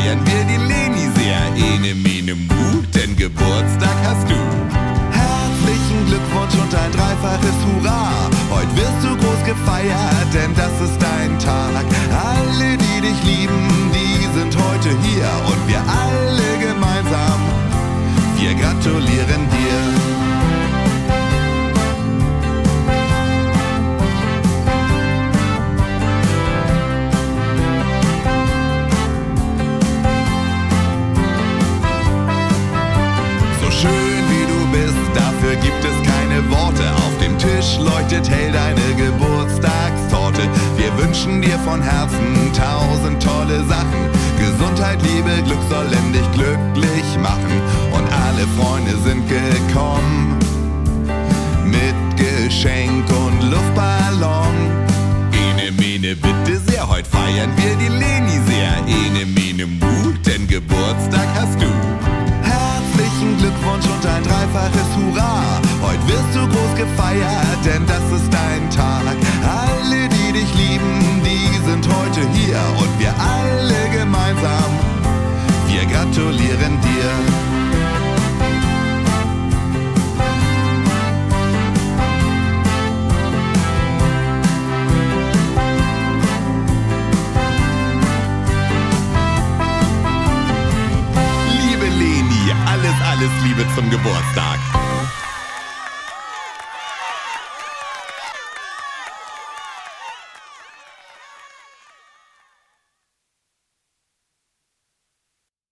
feiern wir die Leni sehr. Ene, mene, mu, denn Geburtstag hast du. Herzlichen Glückwunsch und ein dreifaches Hurra. Heute wirst du groß gefeiert, denn das ist dein Tag. Alle, die dich lieben, die sind heute hier. Und wir alle gemeinsam, wir gratulieren dir. Schön wie du bist, dafür gibt es keine Worte. Auf dem Tisch leuchtet hell deine Geburtstagstorte. Wir wünschen dir von Herzen 1000 tolle Sachen. Gesundheit, Liebe, Glück sollen dich glücklich machen. Und alle Freunde sind gekommen mit Geschenk und Luftballon. Ene, mene, bitte sehr, heute feiern wir die Leni sehr. Ene, mene, mu, denn Geburtstag hast du. Herzlichen Glückwunsch und ein dreifaches Hurra. Heute wirst du groß gefeiert, denn das ist dein Tag. Alle, die dich lieben, die sind heute hier. Und wir alle gemeinsam, wir gratulieren dir. Alles Liebe zum Geburtstag.